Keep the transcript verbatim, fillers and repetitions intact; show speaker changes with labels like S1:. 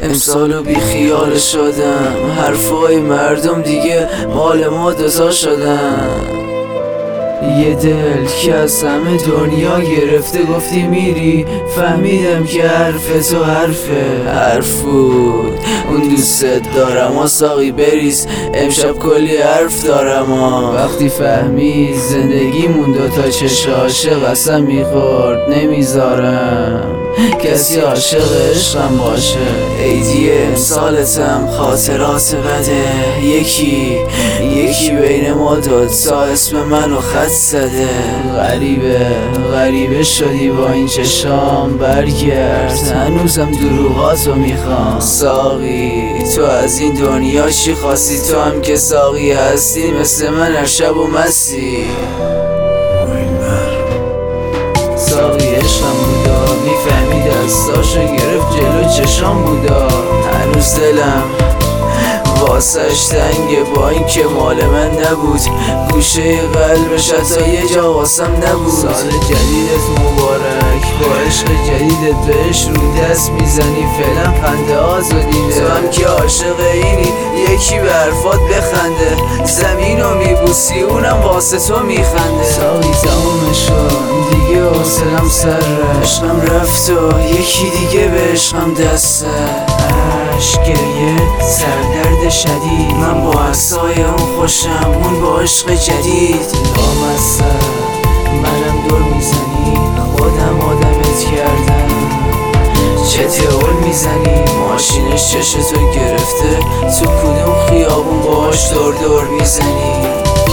S1: امسالو بی خیال شدم، حرفای مردم دیگه مال ما دوتا شدم. یه دل که از همه دنیا گرفته گفتی میری، فهمیدم که حرف تو حرفه حرف بود. اون دوست دارم و ساقی بریز، امشب کلی حرف دارم و وقتی فهمید زندگیمون دوتا چشم عاشق قسم میخورد نمیذارم کسی عاشق عشقم باشه. عیدی امسالتم خاطرات بده، یکی یکی بین ما دوتا اسم منو خط زده. غریبه غریبه شدی با این چشام، برگرد هنوزم دروغاتو میخوام. ساقی تو از این دنیا چی خواستی؟ تو هم که ساقی هستی مثل من هر شب و مستی. ساقی عشقم بودا، میفهمی دستاشو گرفت جلو چشام بودا. هنوز دلم واسش تنگه با این که مال من نبود، گوشه قلبش حتی یه جا واسم نبود. سال جدیدت مبارک، با عشق جدیدت بهش رو دست میزنی، فعلا خنده آزو دیده. تو هم که عاشق اینی یکی به حرفات بخنده، زمینو میبوسی اونم واسه تو میخنده. ساقی تموم شد دیگه حوصلم سره، عشقم رفت و یکی دیگه به عشقم دسته. عشق گریه سردرد شدید، من با عکسای اون خوشم اون با عشق جدید. لامصب منم دور میزنی، خودم آدمت کردم چه تئول میزنی. ماشینش چشتو گرفته، تو کدوم خیابون باش دور دور میزنی.